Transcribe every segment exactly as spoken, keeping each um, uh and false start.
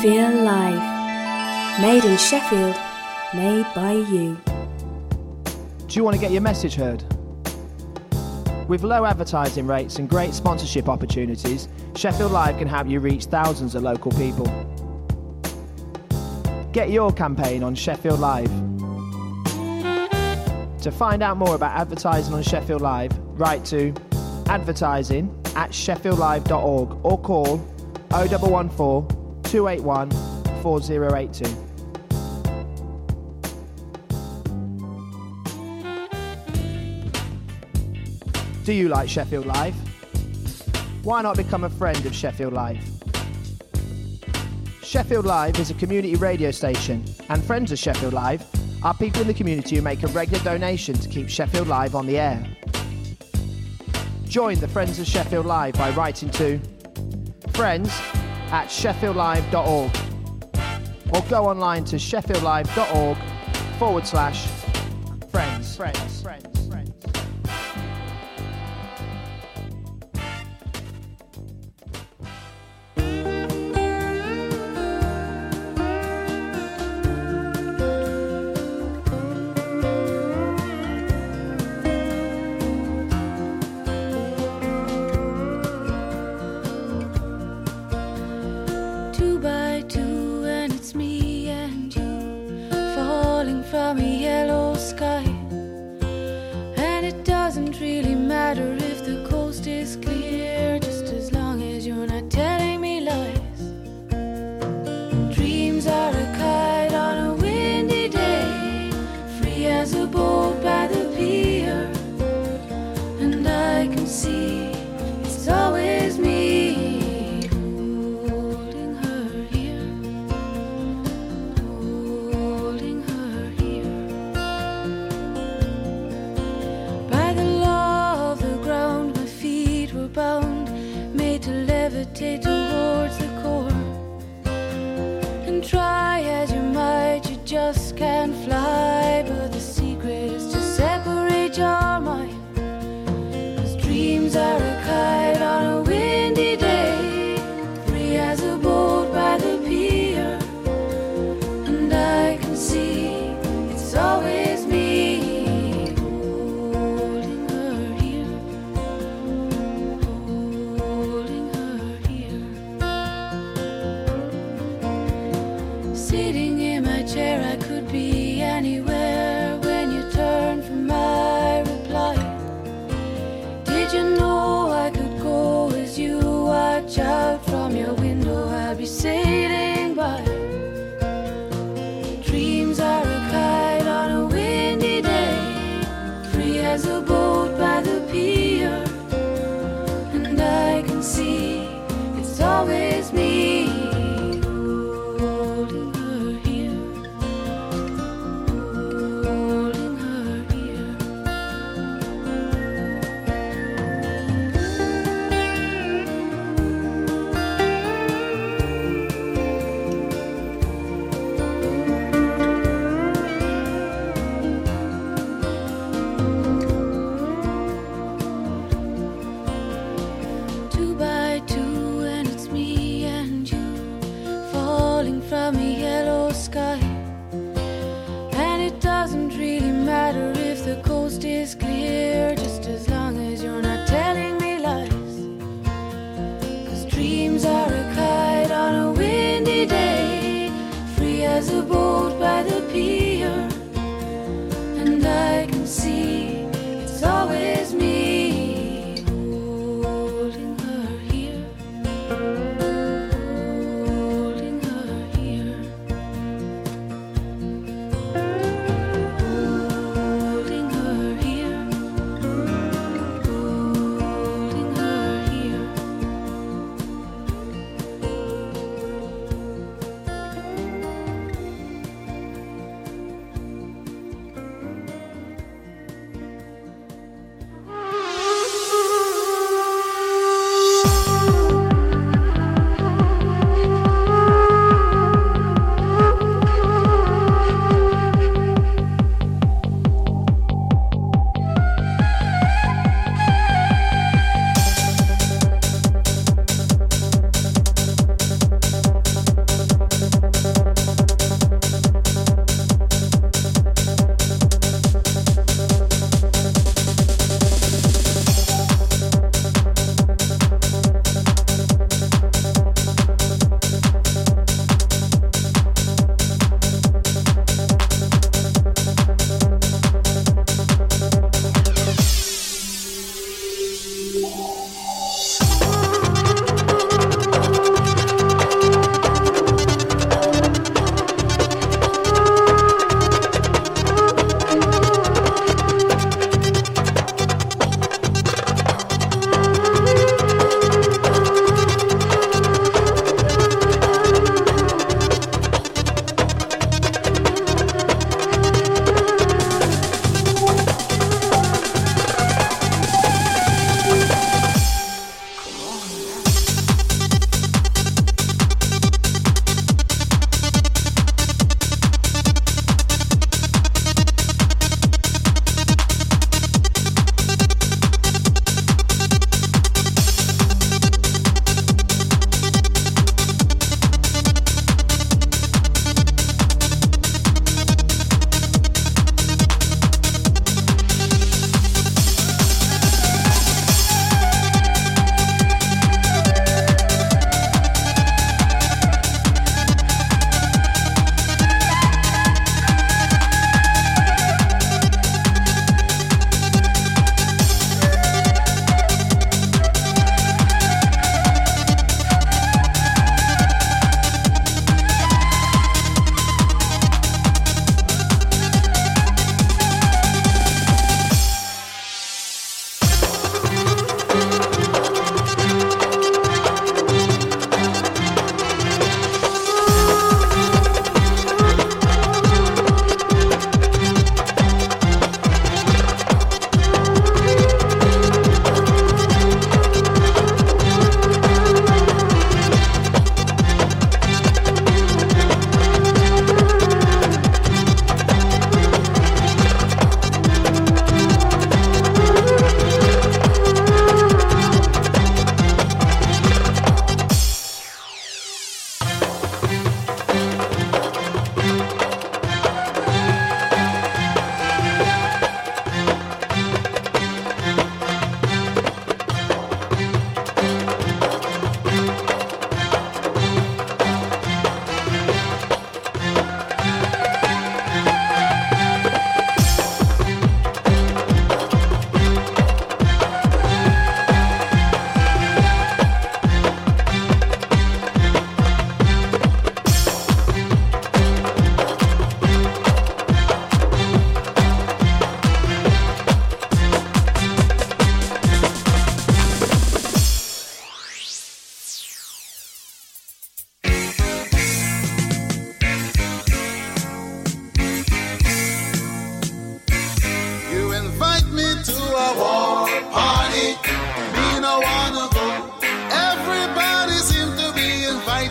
Feel Live. Made in Sheffield, made by you. Do you want to get your message heard? With low advertising rates and great sponsorship opportunities, Sheffield Live can help you reach thousands of local people. Get your campaign on Sheffield Live. To find out more about advertising on Sheffield Live, write to advertising at sheffield live dot org or call oh one one four, two eight one, four oh eight two. Do you like Sheffield Live? Why not become a friend of Sheffield Live? Sheffield Live is a community radio station, and friends of Sheffield Live are people in the community who make a regular donation to keep Sheffield Live on the air. Join the Friends of Sheffield Live by writing to friends at sheffield live dot org or go online to sheffield live dot org forward slash friends. friends. friends.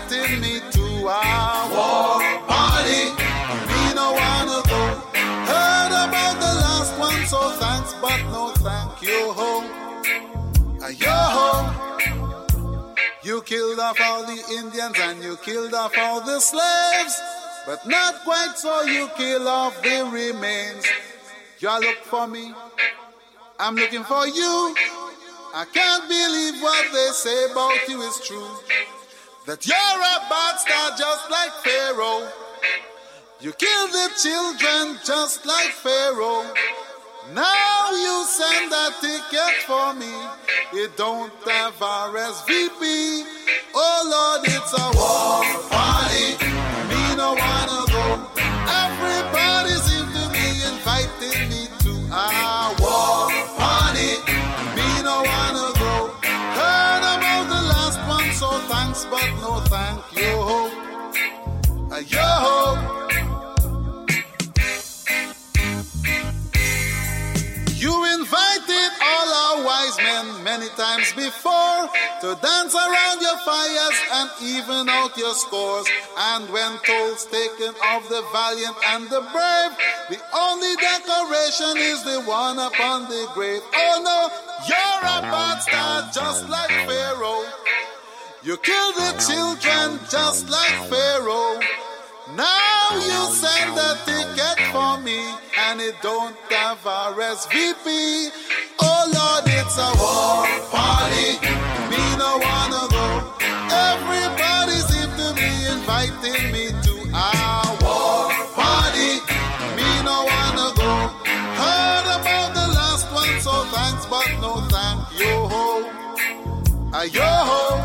inviting me to a war party. Me no wanna go. Heard about the last one, so thanks, but no thank you. Ho, yo ho. You killed off all the Indians and you killed off all the slaves, but not quite so you kill off the remains. You look for me, I'm looking for you. I can't believe what they say about you is true, that you're a bad star just like Pharaoh. You kill the children just like Pharaoh. Now you send a ticket for me. It don't have R S V P. Oh Lord, it's a war party. Me no wanna go. Everybody seems to be inviting me to a war party. Me no wanna go. Heard about the last one, so thanks, but no thank you. Yo. You invited all our wise men many times before to dance around your fires and even out your scores. And when tolls taken of the valiant and the brave, the only decoration is the one upon the grave. Oh no, you're a bad star just like Pharaoh. You kill the children just like Pharaoh. Now you send a ticket for me and it don't have R S V P. Oh Lord, it's a war party. Me no wanna go. Everybody seems to be inviting me to a war party. Me no wanna go. Heard about the last one, so thanks, but no thank you. Yo ho.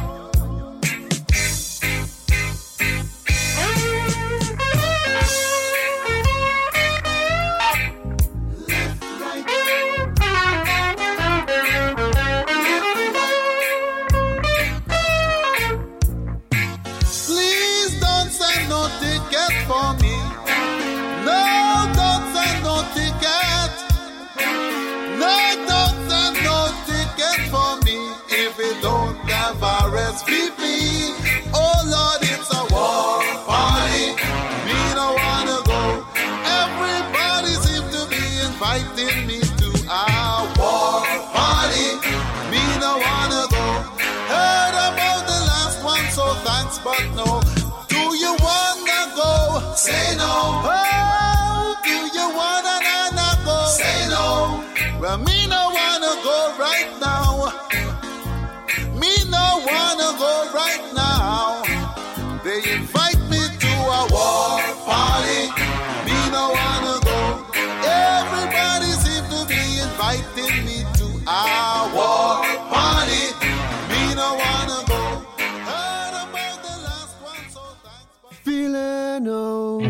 For me, no, don't send no ticket. No, don't send no ticket for me if it don't have R S V P. Oh Lord, it's a war party. Me no wanna go. Everybody seems to be inviting me to a war party. Me no wanna go. Heard about the last one, so thanks, but no. Do you wanna go? Say no. Oh, do you wanna not go? Say no. Well, me no wanna go right now. Me no wanna go right now. They invite me to a war party. Me no wanna go. Everybody seems to be inviting me to a war party. Me no wanna go. Heard about the last one, so thanks. Feeling old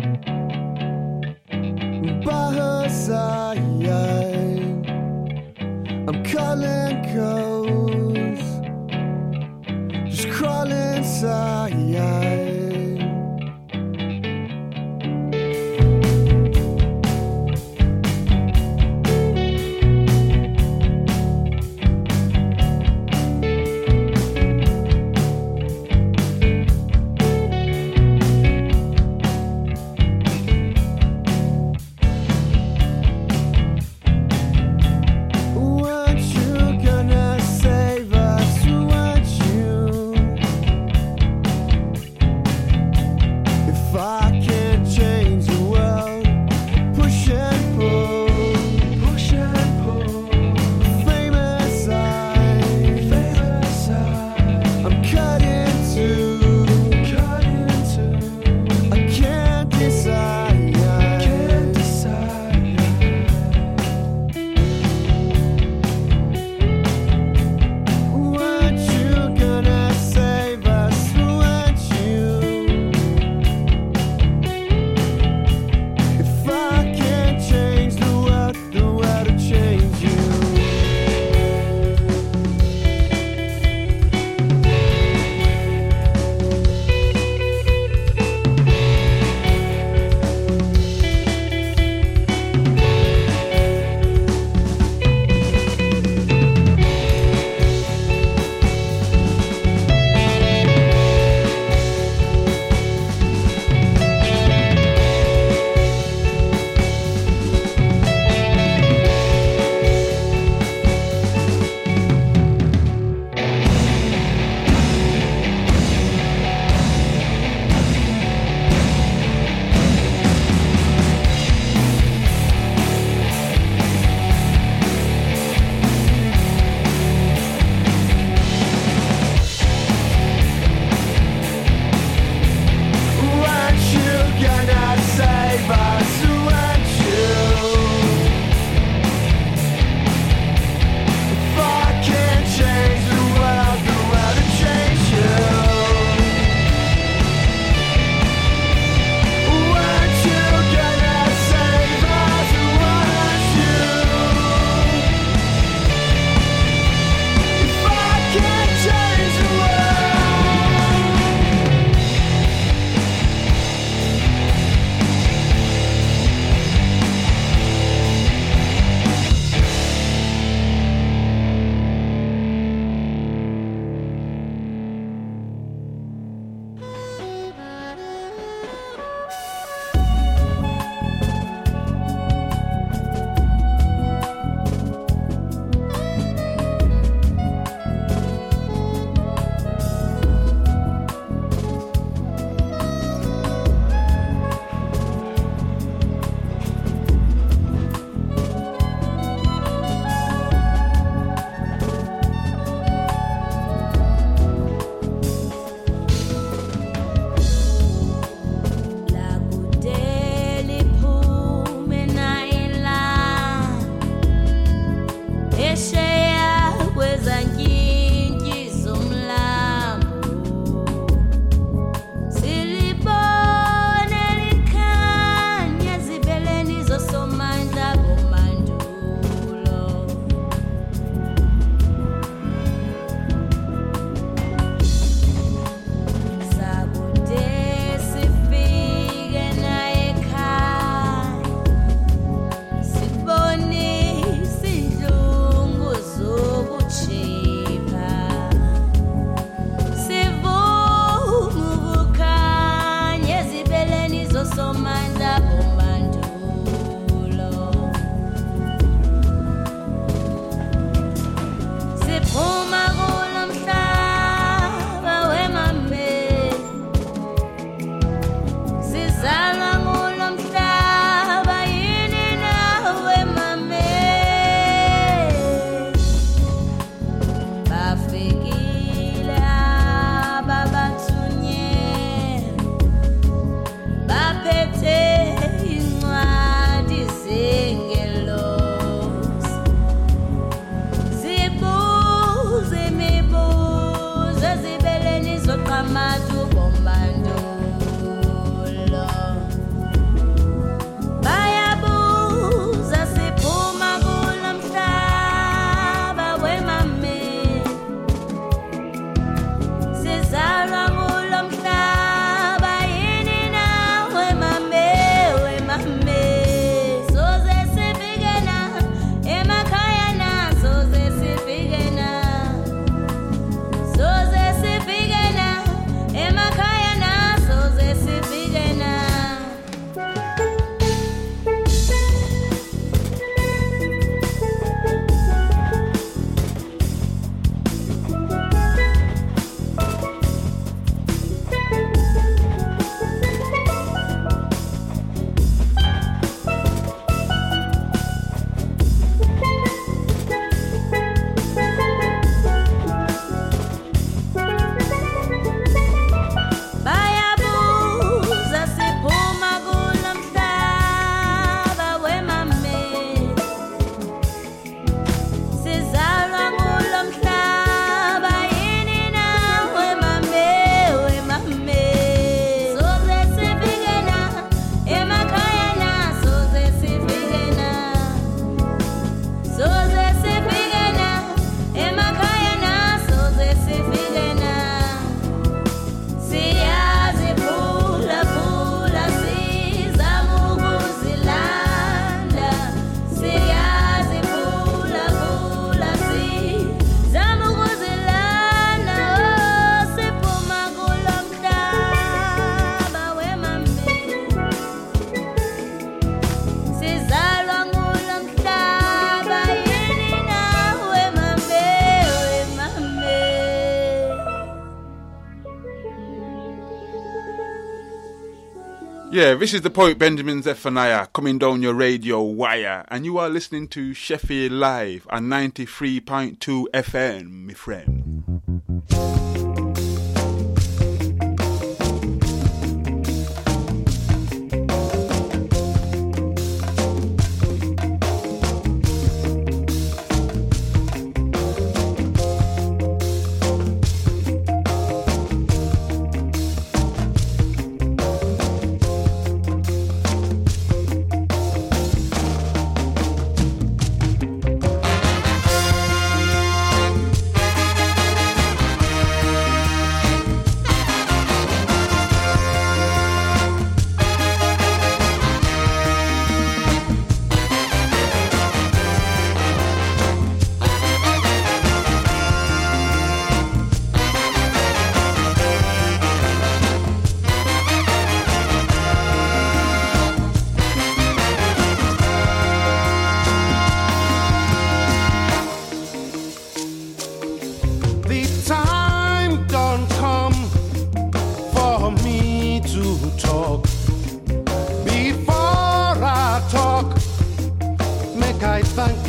by her side, I'm calling codes, just crawling inside. cannot save us, who aren't you? If I can't change the world, the world will change you. Weren't you gonna save us, who aren't you? If I can't change the world. Yeah, this is the poet Benjamin Zephaniah coming down your radio wire, and you are listening to Sheffield Live on ninety-three point two F M, my friend.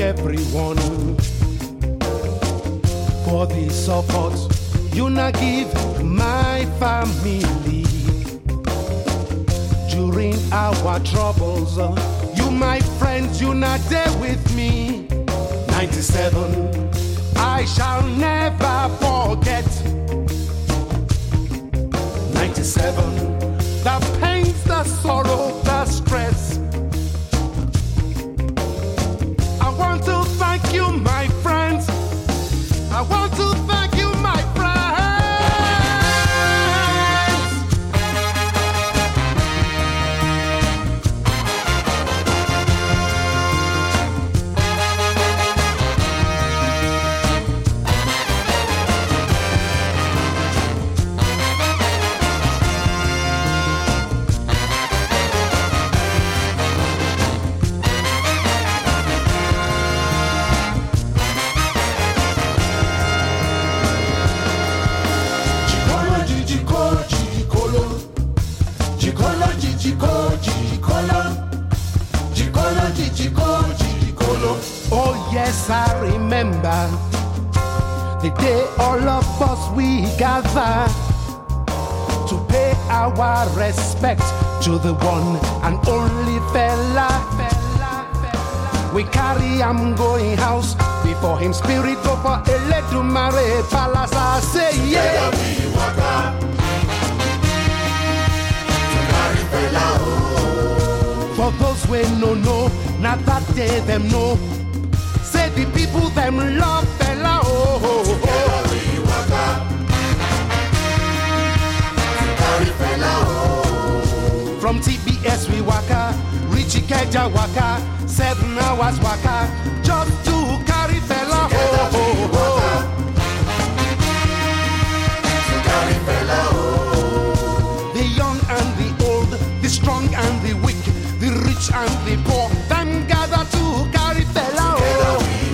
everyone for the support you na give my family during our troubles. You, my friends, you not there with me. ninety-seven, I shall never forget. ninety-seven, the pains, the sorrow, the stress. I want to thank you, my friends. I want to thank you, my friends. Oh yes, I remember the day all of us we gather to pay our respect to the one and only fella. We carry am going house before him spirit go for Eledumare Palace. I say yeah. For those we no know, not that day them know. Say the people them love fella. Oh, oh, oh. From T B S we waka, reach Ikeja waka, seven hours waka, just to carry fella. Oh, oh, oh. The young and the old, the strong and the weak, the rich and the poor, them gather to carry fella. Oh.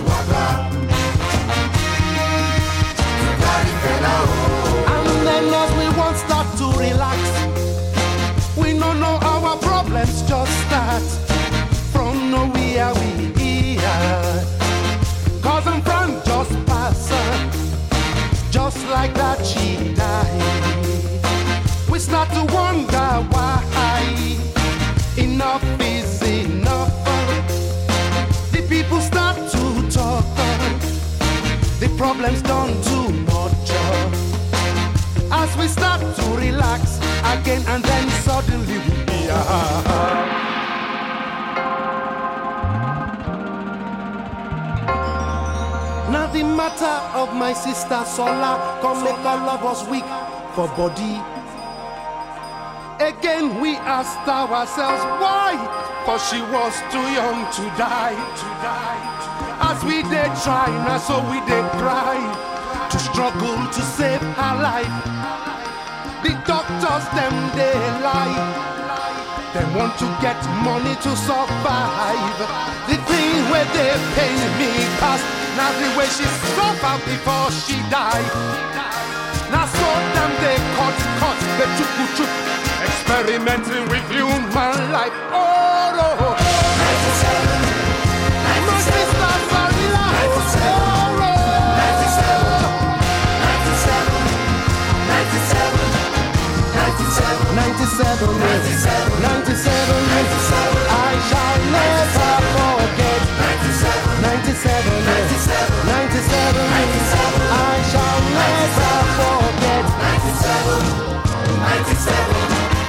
And then as we won't start to relax, we no know our problems just start from nowhere we are. Cause I'm from just pass, just like that she died. We start to wonder why. Enough is enough. The people start to talk. The problems done too much. As we start to relax again, and then suddenly we are. Now the matter of my sister Sola come make all of us weak for body. Again we asked ourselves why, for she was too young to die, to die. As we did try, now so we did cry, to struggle to save her life. The doctors them they lie, they want to get money to survive. The thing where they pay me past, now the way she suffered before she died. Now so them they cut, cut, they took, took. Experimenting with human life. Oh, no. ninety-seven, ninety-seven, my sisters are alive. ninety-seven, ninety-seven, ninety-seven, ninety-seven, ninety-seven, ninety-seven, ninety-seven, ninety-seven. I shall never forget. ninety-seven, ninety-seven, ninety-seven, ninety-seven, ninety-seven. I shall never forget. ninety-seven, ninety-seven.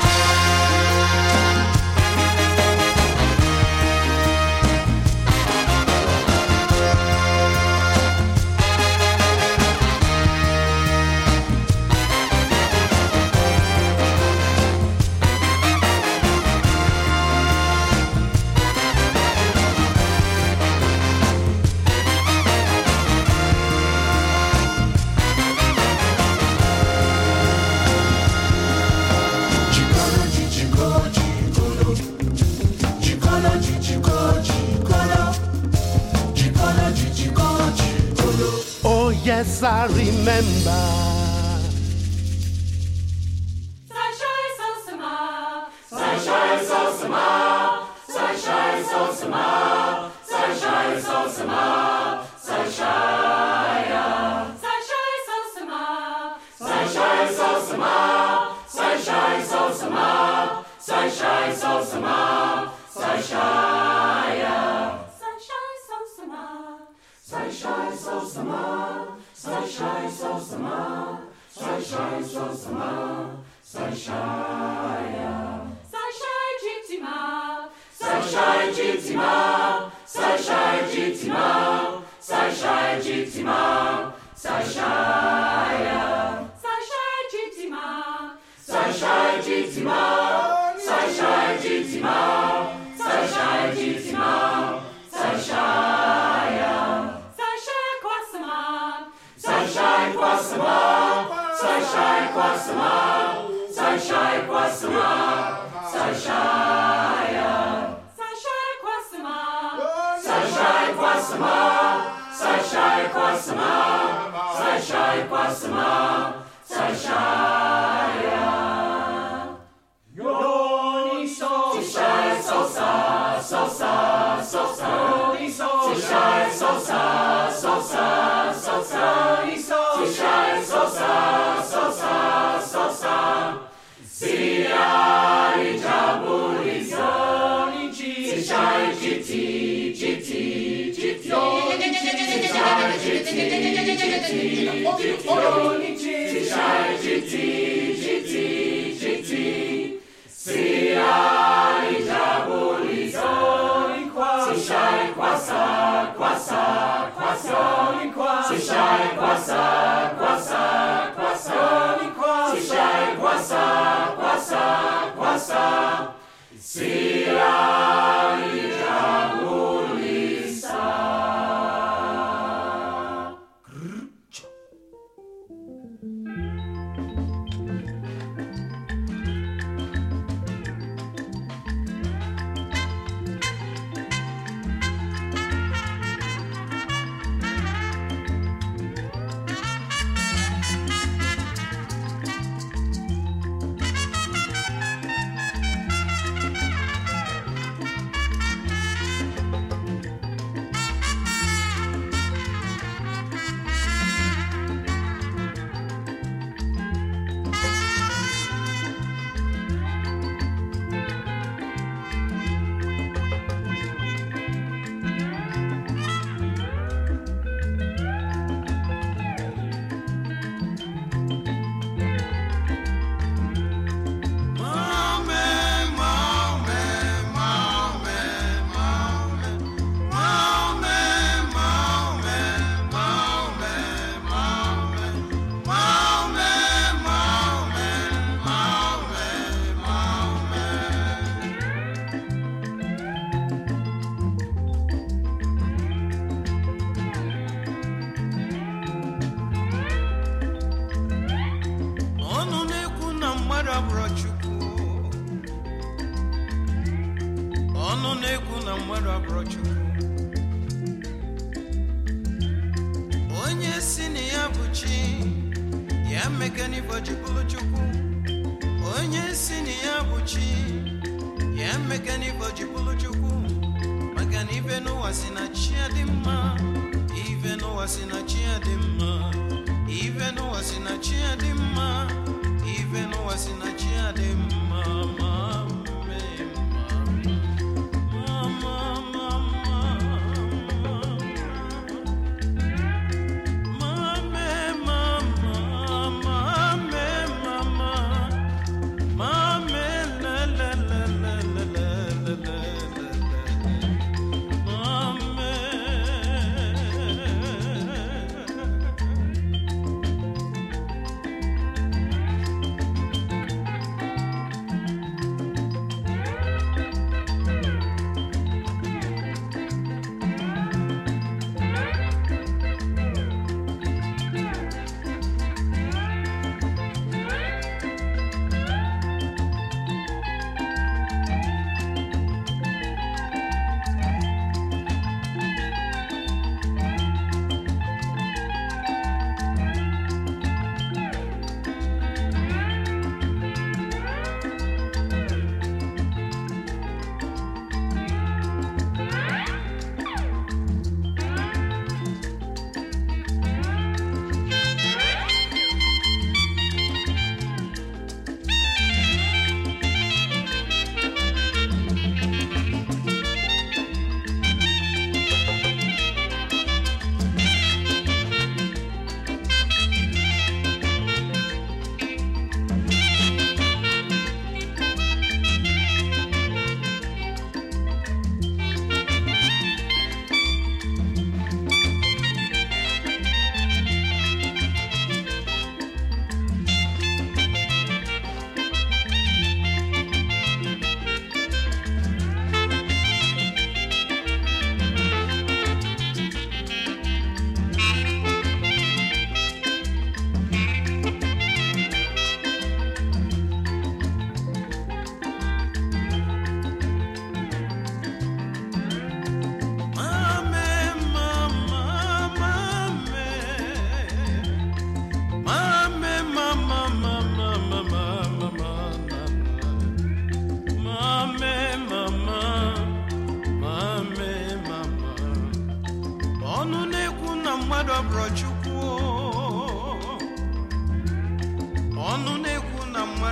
Yes, I remember. Sunshine so summer, sunshine so summer, sunshine so summer, sunshine so summer.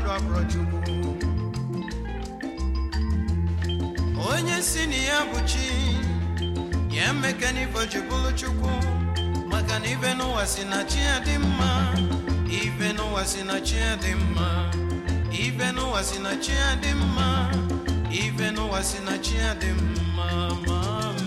mmadụ abụrụ Chukwu onye si na ya bụ chi ya emeka n'ife ji bụrụ Chukwu maka na ife n'ụwa si na chi ya dị mma ife n'ụwa si na chi ya dị mma ife n'ụwa si na chi ya dị mma ife n'ụwa si na chi ya dị mma ma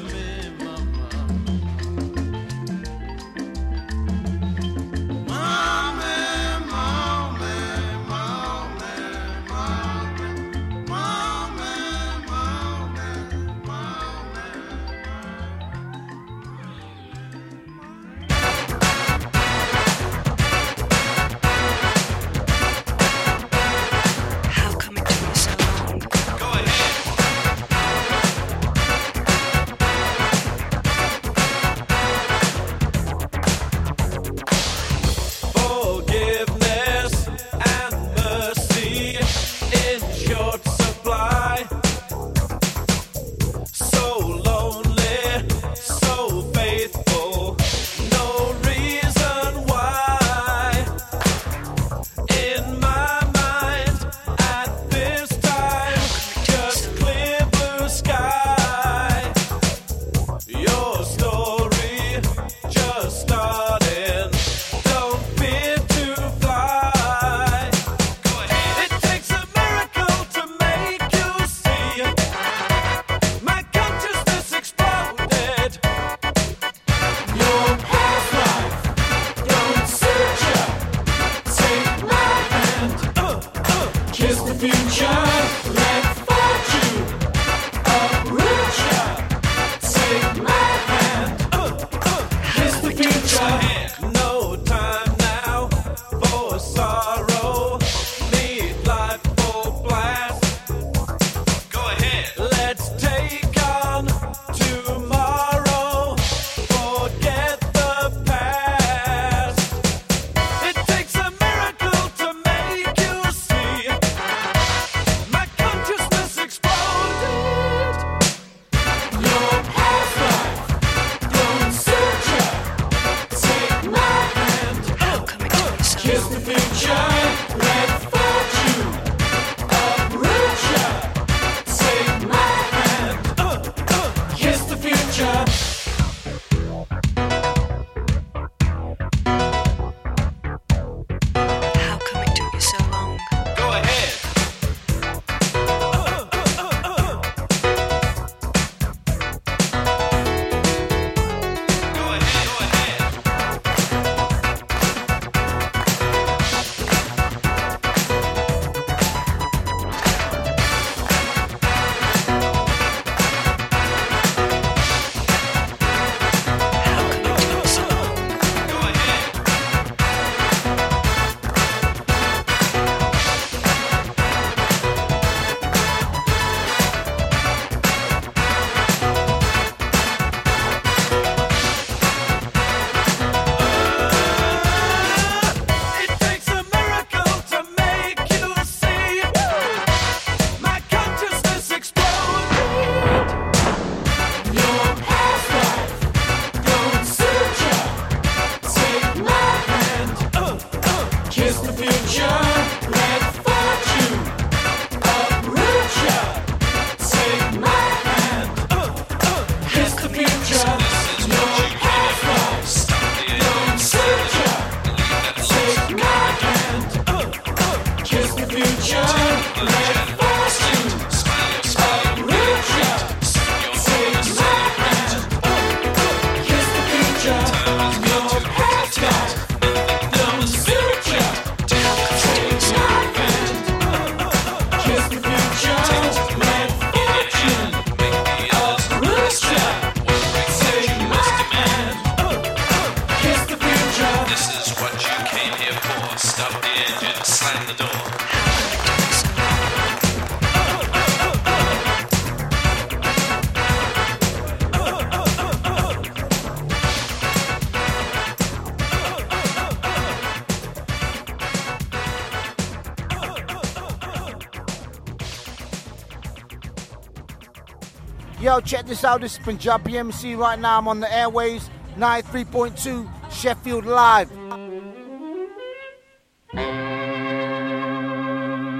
Yo, check this out. This is Punjabi M C right now. I'm on the airways, ninety-three point two Sheffield Live.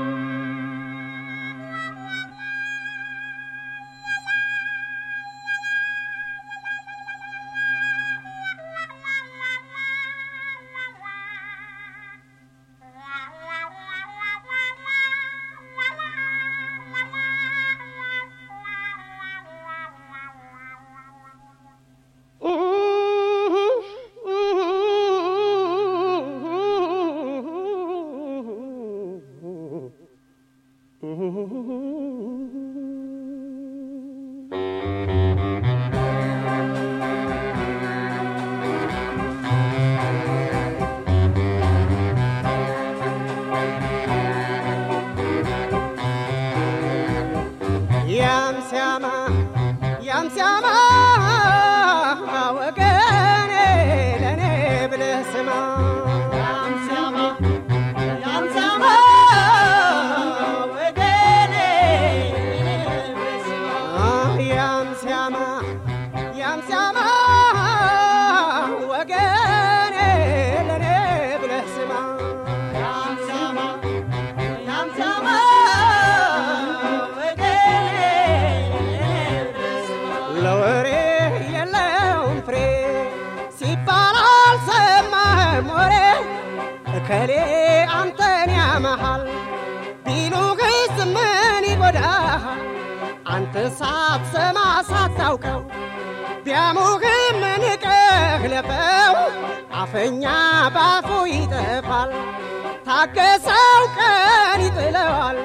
ከሌ አንተን ያመሃል ቢሉህስ ምን ይጎዳሃል አንተ ሳትሰማ ሳታውቀው ቢያሙህም ንቀህ ለፈው አፈኛ ባፉ ይጠፋል ታገሰው ቀን ይጥለዋል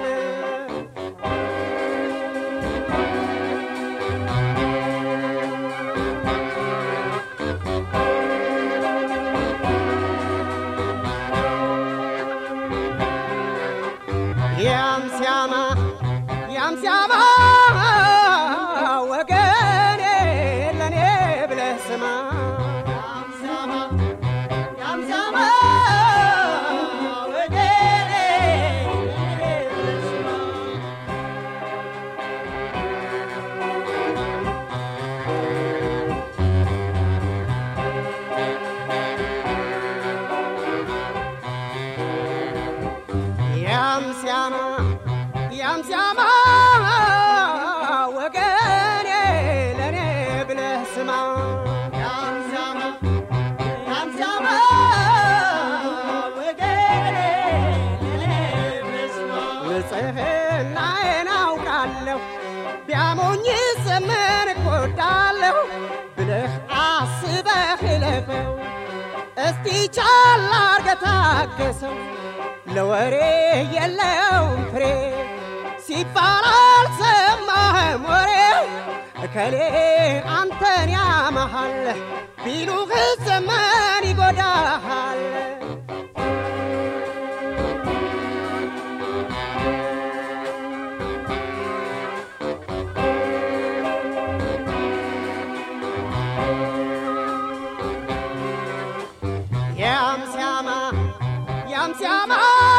ቻል አርገታከሰው ለወሬ የለውም ፍሬ ሲባል አልሰማህም ወሬ እከሌ አንተን ያመሃል ቢሉህ ዘመን ይጎዳሃል ያምሲያማ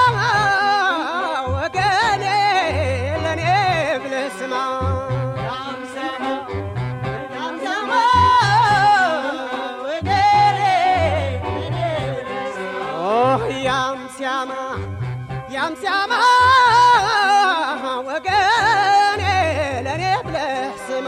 ወገኔ ለኔ ብለህ ስማ ያምሲያማ ያምሲያማ ወገኔ ለኔ ብለህ ስማ ኦ ያምሲያማ ያምሲያማ ወገኔ ለኔ ብለህ ስማ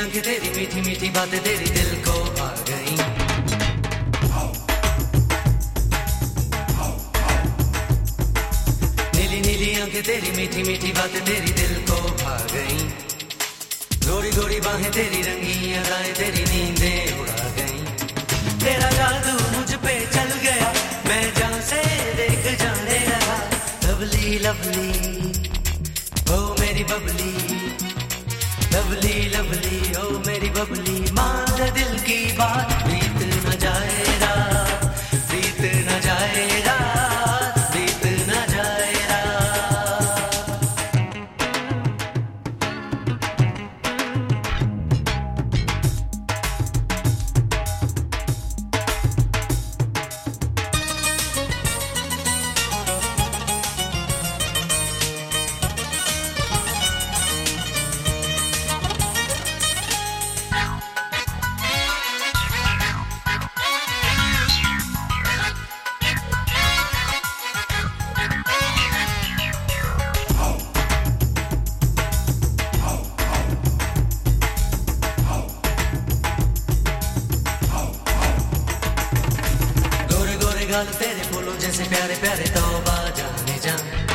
आंखें तेरी मीठी मीठी बातें तेरी दिल को भा गई नीली नीली आंखें तेरी मीठी मीठी बातें तेरी दिल को भा गई गोरी गोरी बाहें तेरी रंगी अदाएं तेरी नींदें उड़ा गई तेरा जादू मुझ पे चल गया मैं जहाँ से देख जाने लगा लवली लवली ओ मेरी बबली लवली लवली ओ मेरी बबली मान दिल की बात बीत न जाए रात बीत न जाए रात बीत न जाए रात गाल तेरे फूलों जैसे प्यारे प्यारे तौबा जाने जा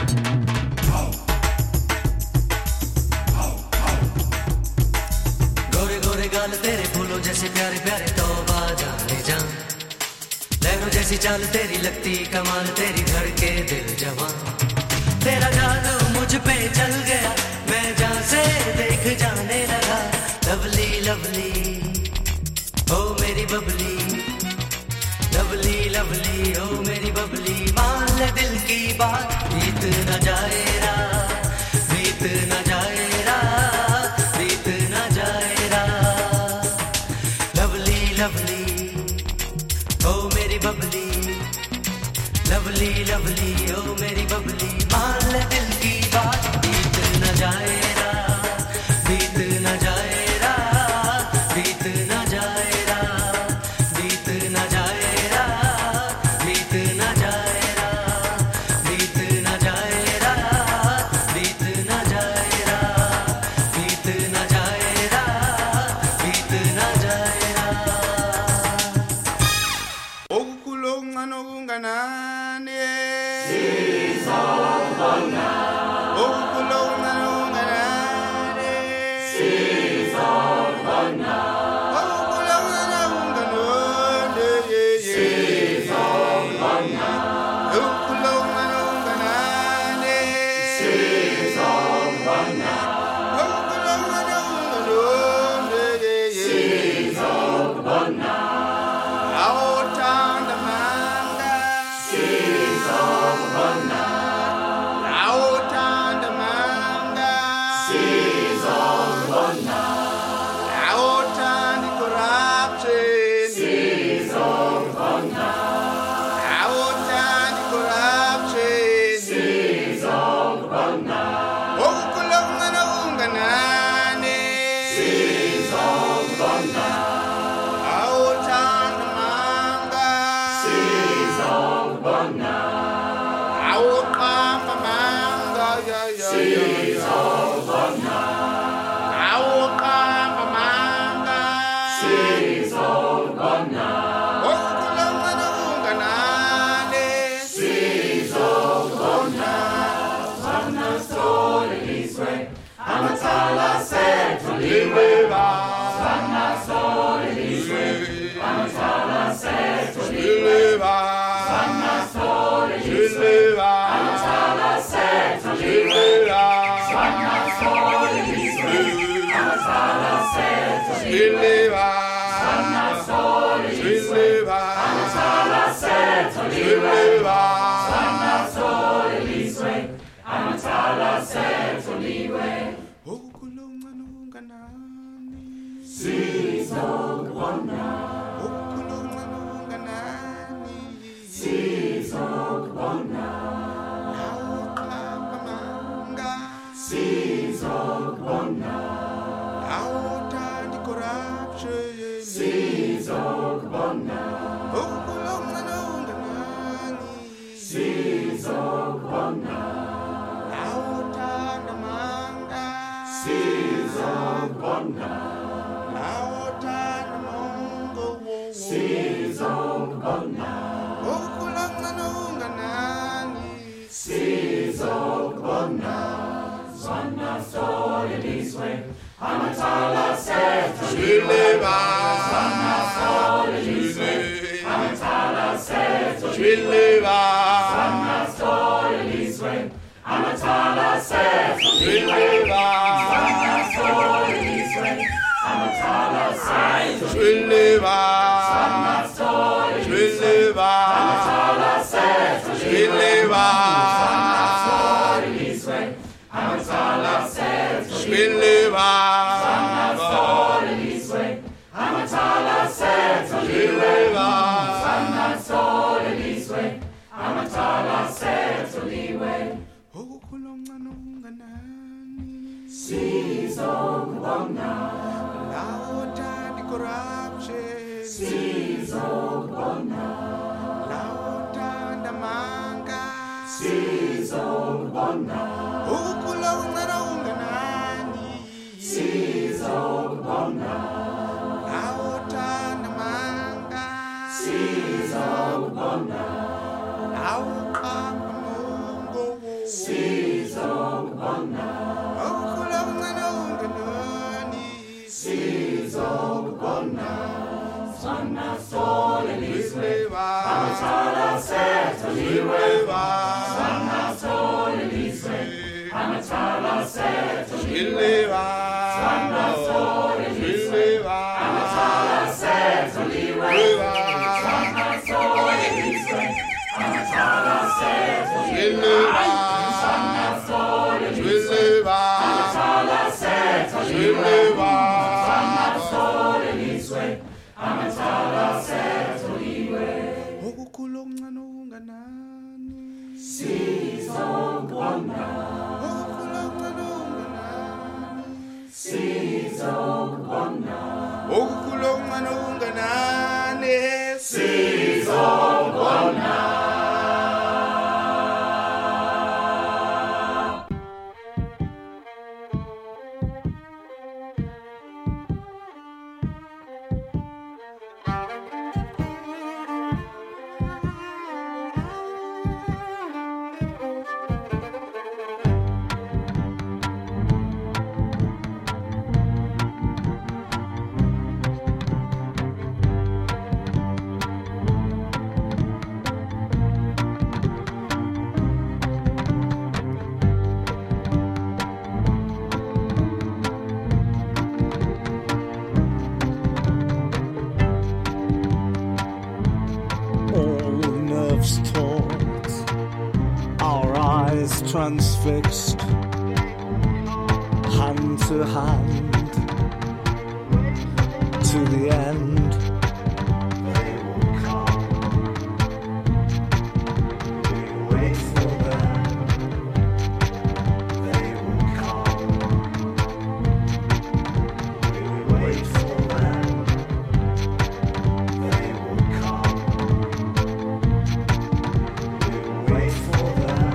गोरे गोरे गाल तेरे फूलों जैसे प्यारे प्यारे तौबा जाने जा लहरों जैसी चाल तेरी लगती कमाल तेरी धड़के दिल जवां तेरा जादू मुझ पे चल गया मैं जहाँ से देख जाने लगा लवली लवली ओ मेरी बबली लवली लवली ओ मेरी बबली मान ले दिल की बात बीत न जाए रात बीत न जाए रात बीत न जाए रात लवली लवली ओ मेरी बबली लवली लवली ओ मेरी बबली मान ले दिल की बात बीत न जाए रात बीत न जाए रात बीत न जाए Transfixed, hand to hand, to the end. They will come. We wait for them. They will come. We wait for them. They will come. We wait for them.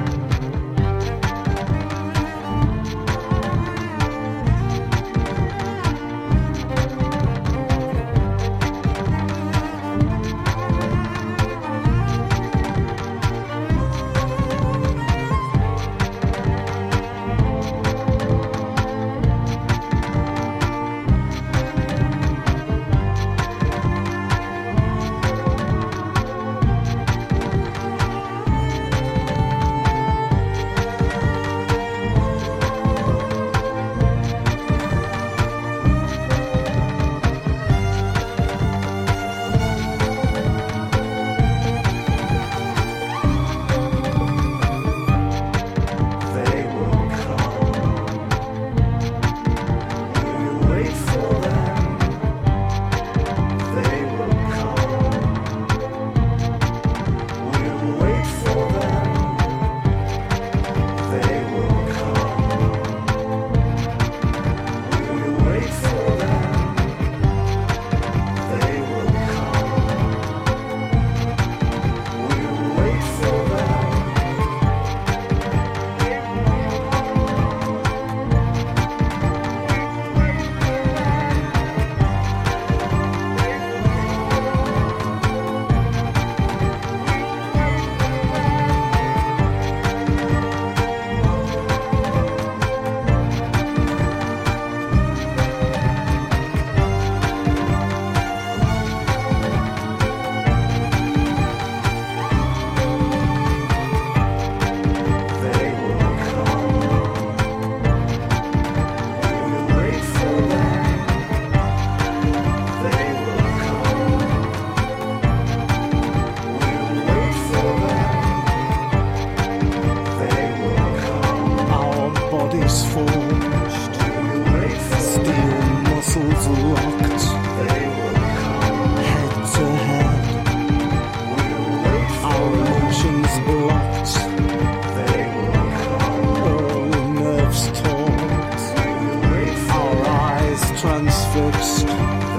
transfixed,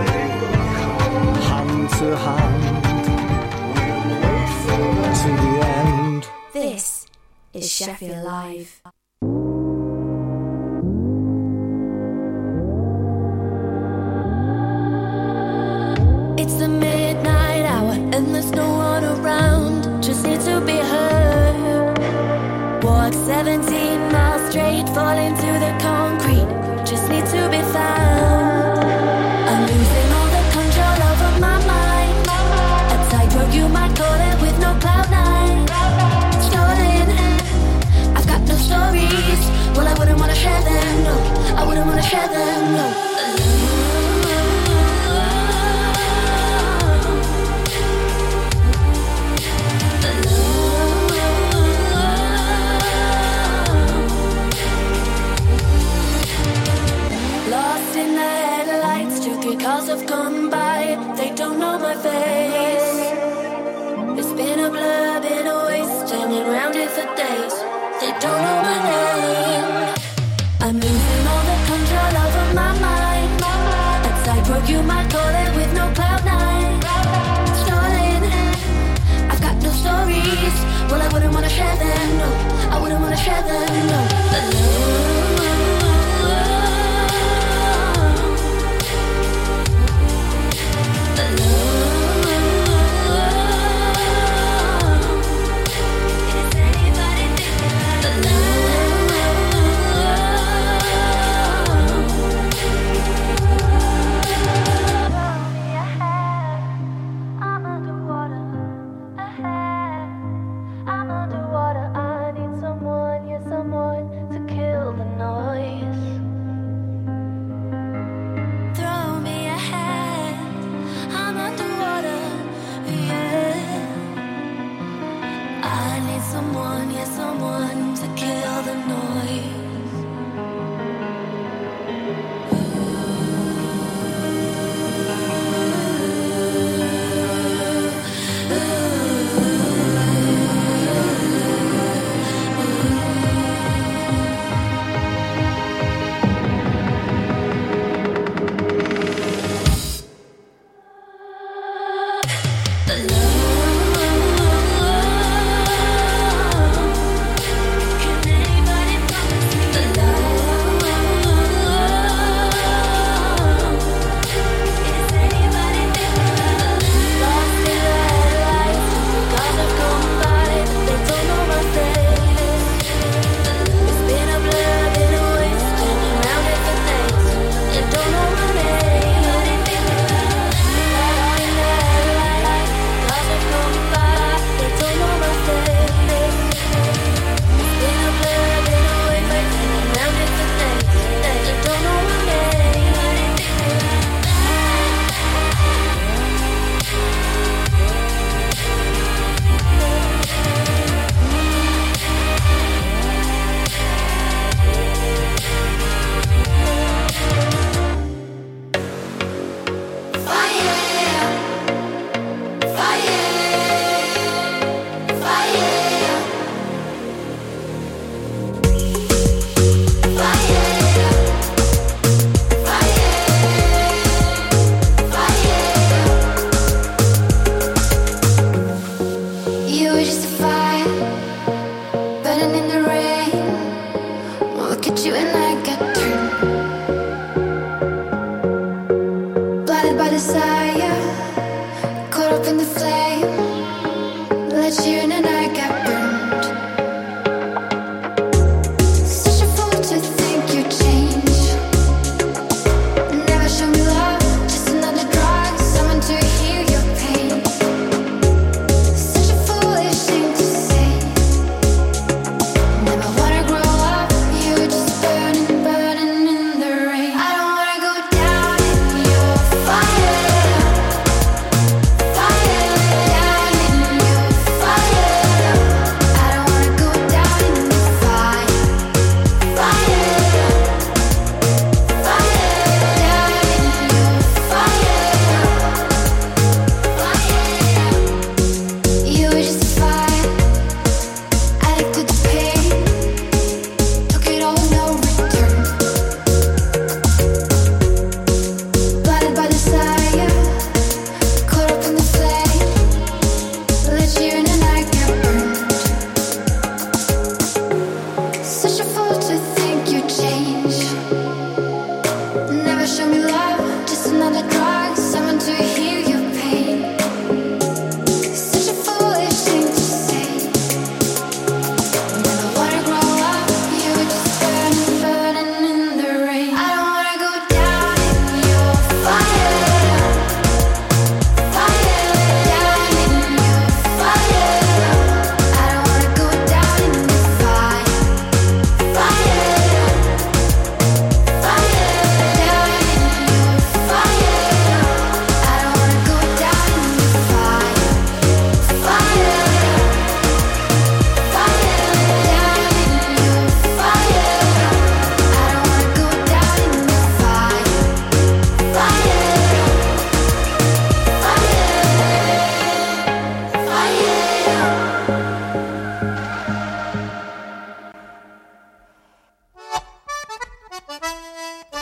hand to hand, to the end. This is Sheffield Live. It's the midnight hour and there's no one around. Just need to be heard. Walk seventeen miles straight, fall into the concrete. Just need to be found. I'm losing all the control over my mind. A tightrope you might call it, with no cloud nine. Stolen, I've got no stories. Well, I wouldn't wanna share them, no. I wouldn't wanna share them, no. Lost in the headlights, two, three cars have gone by. They don't know my face. It's been a blur, been a waste, hanging around here for days. They don't know my name.